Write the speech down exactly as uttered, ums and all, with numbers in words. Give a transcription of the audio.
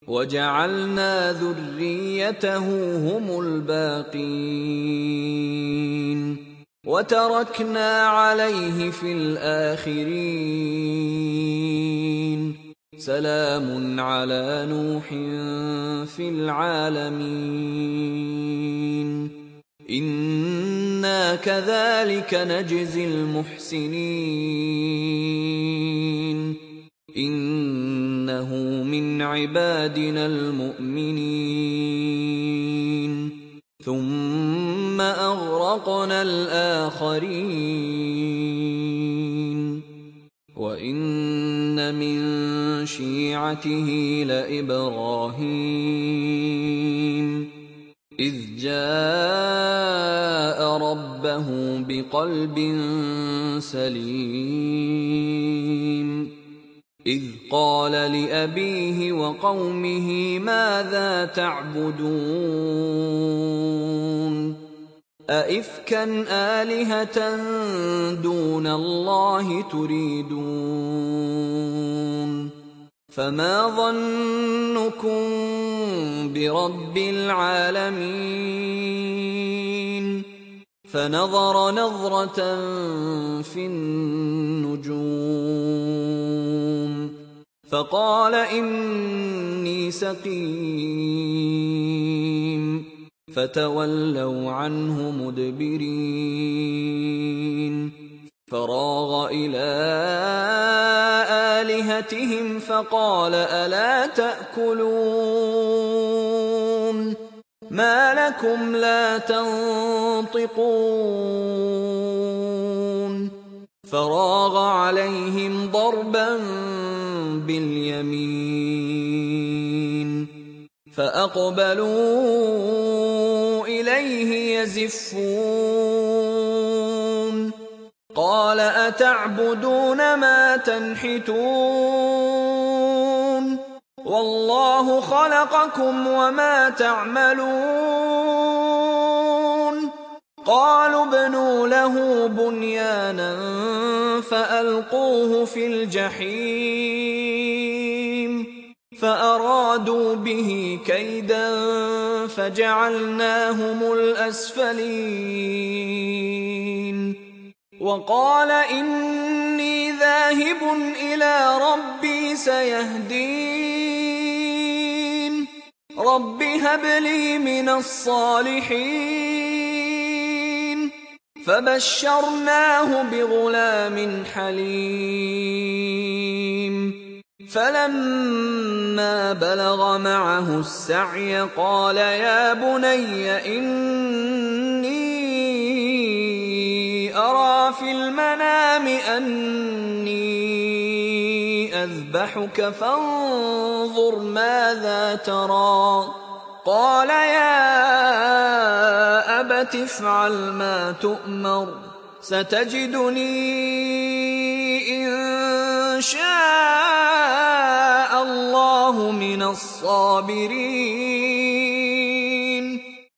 وجعلنا ذريته هم الباقين وتركنا عليه في الآخرين سلام على نوح في العالمين إنا كذلك نجزي المحسنين إنه من عبادنا المؤمنين ثم أغرقنا الآخرين وإن من شيعته لإبراهيم إذ جاء ربه بقلب سليم إذ قال لأبيه وقومه ماذا تعبدون أئفكا آلهة دون الله تريدون فما ظنكم برب العالمين فنظر نظرة في النجوم فقال إني سقيم فتولوا عنه مدبرين فراغ إلى آلهتهم فقال ألا تأكلون ما لكم لا تنطقون فراغ عليهم ضربا باليمين فأقبلوا إليه يزفون قال أتعبدون ما تنحتون والله خلقكم وما تعملون قالوا ابنوا له بنيانا فألقوه في الجحيم فأرادوا به كيدا فجعلناهم الأسفلين وقال إني ذاهب إلى ربي سيهدين رب هب لي من الصالحين فبشرناه بغلام حليم فلما بلغ معه السعي قال يا بني إني أرى في المنام أني أذبحك فانظر ماذا ترى قال يا أبت افعل ما تؤمر ستجدني إن شاء الله من الصابرين